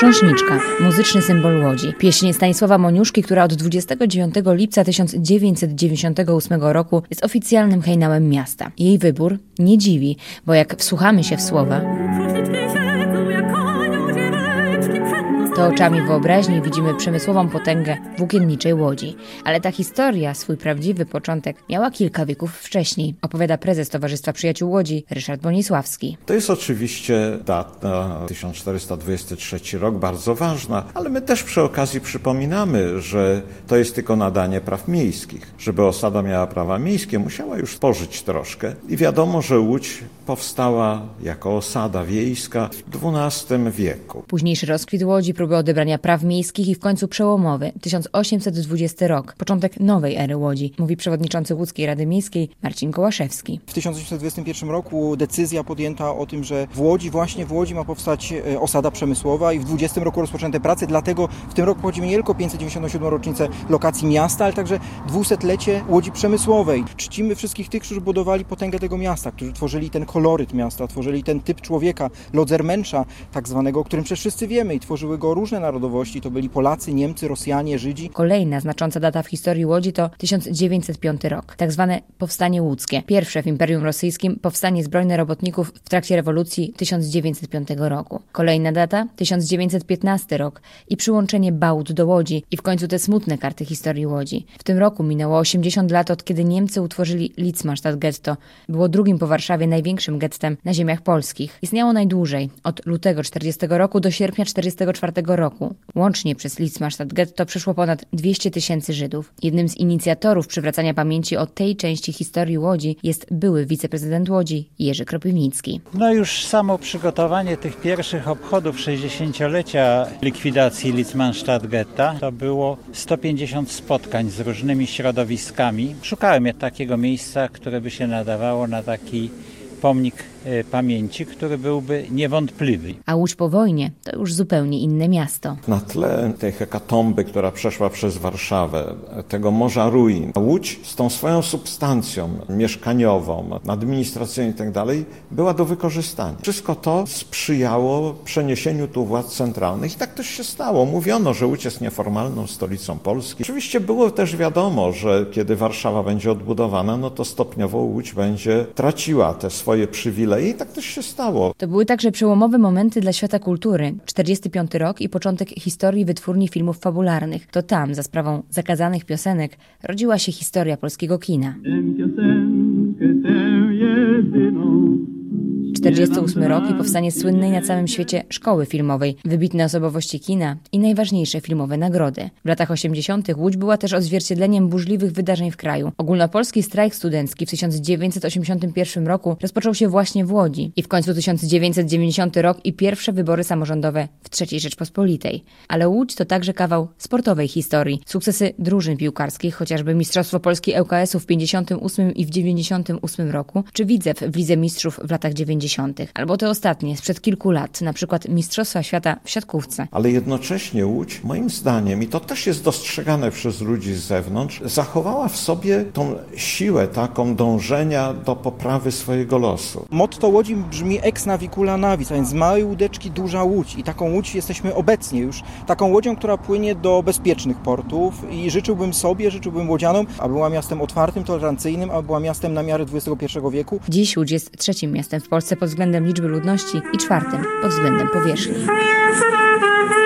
Chrząśniczka, muzyczny symbol Łodzi. Pieśń Stanisława Moniuszki, która od 29 lipca 1998 roku jest oficjalnym hejnałem miasta. Jej wybór nie dziwi, bo jak wsłuchamy się w słowa, to oczami wyobraźni widzimy przemysłową potęgę włókienniczej Łodzi. Ale ta historia, swój prawdziwy początek, miała kilka wieków wcześniej, opowiada prezes Towarzystwa Przyjaciół Łodzi Ryszard Bonisławski. To jest oczywiście data 1423 rok, bardzo ważna, ale my też przy okazji przypominamy, że to jest tylko nadanie praw miejskich. Żeby osada miała prawa miejskie, musiała już spożyć troszkę i wiadomo, że Łódź powstała jako osada wiejska w XII wieku. Późniejszy rozkwit Łodzi, próby odebrania praw miejskich i w końcu przełomowy 1820 rok, początek nowej ery Łodzi, mówi przewodniczący Łódzkiej Rady Miejskiej Marcin Kołaszewski. W 1821 roku decyzja podjęta o tym, że właśnie w Łodzi ma powstać osada przemysłowa i w 20 roku rozpoczęte prace, dlatego w tym roku obchodzimy nie tylko 597. rocznicę lokacji miasta, ale także 200-lecie Łodzi przemysłowej. Czcimy wszystkich tych, którzy budowali potęgę tego miasta, którzy tworzyli ten koloryt miasta, tworzyli ten typ człowieka, lodzermensza tak zwanego, o którym przecież wszyscy wiemy i tworzyły go różne narodowości. To byli Polacy, Niemcy, Rosjanie, Żydzi. Kolejna znacząca data w historii Łodzi to 1905 rok, tak zwane Powstanie Łódzkie. Pierwsze w Imperium Rosyjskim powstanie zbrojne robotników w trakcie rewolucji 1905 roku. Kolejna data 1915 rok i przyłączenie Bałt do Łodzi i w końcu te smutne karty historii Łodzi. W tym roku minęło 80 lat od kiedy Niemcy utworzyli Litzmannstadt Getto. Było drugim po Warszawie największym gettem na ziemiach polskich. Istniało najdłużej, od lutego 40 roku do sierpnia 44 roku. Łącznie przez Litzmannstadt Getto przeszło ponad 200 000 Żydów. Jednym z inicjatorów przywracania pamięci o tej części historii Łodzi jest były wiceprezydent Łodzi Jerzy Kropiwnicki. Już samo przygotowanie tych pierwszych obchodów 60-lecia likwidacji Litzmannstadt Getta to było 150 spotkań z różnymi środowiskami. Szukałem takiego miejsca, które by się nadawało na taki pomnik pamięci, który byłby niewątpliwy. A Łódź po wojnie to już zupełnie inne miasto. Na tle tej hekatomby, która przeszła przez Warszawę, tego morza ruin, Łódź z tą swoją substancją mieszkaniową, administracyjną i tak dalej, była do wykorzystania. Wszystko to sprzyjało przeniesieniu tu władz centralnych i tak też się stało. Mówiono, że Łódź jest nieformalną stolicą Polski. Oczywiście było też wiadomo, że kiedy Warszawa będzie odbudowana, no to stopniowo Łódź będzie traciła te swoje przywileje i tak też się stało. To były także przełomowe momenty dla świata kultury. 45 rok i początek historii wytwórni filmów fabularnych. To tam, za sprawą zakazanych piosenek, rodziła się historia polskiego kina. 48 rok i powstanie słynnej na całym świecie szkoły filmowej, wybitne osobowości kina i najważniejsze filmowe nagrody. W latach 80. Łódź była też odzwierciedleniem burzliwych wydarzeń w kraju. Ogólnopolski strajk studencki w 1981 roku rozpoczął się właśnie w Łodzi i w końcu 1990 rok i pierwsze wybory samorządowe w III Rzeczpospolitej. Ale Łódź to także kawał sportowej historii. Sukcesy drużyn piłkarskich, chociażby Mistrzostwo Polski ŁKS-u w 58 i w 98 roku, czy Widzew w Lidze Mistrzów w latach 90. Albo te ostatnie, sprzed kilku lat, na przykład Mistrzostwa Świata w siatkówce. Ale jednocześnie Łódź, moim zdaniem, i to też jest dostrzegane przez ludzi z zewnątrz, zachowała w sobie tą siłę taką dążenia do poprawy swojego losu. Motto Łodzi brzmi ex navicula navis, a więc z małej łódeczki duża łódź. I taką łódź jesteśmy obecnie już. Taką łodzią, która płynie do bezpiecznych portów i życzyłbym łodzianom, aby była miastem otwartym, tolerancyjnym, aby była miastem na miarę XXI wieku. Dziś Łódź jest trzecim miastem w Polsce pod względem liczby ludności i czwartym pod względem powierzchni.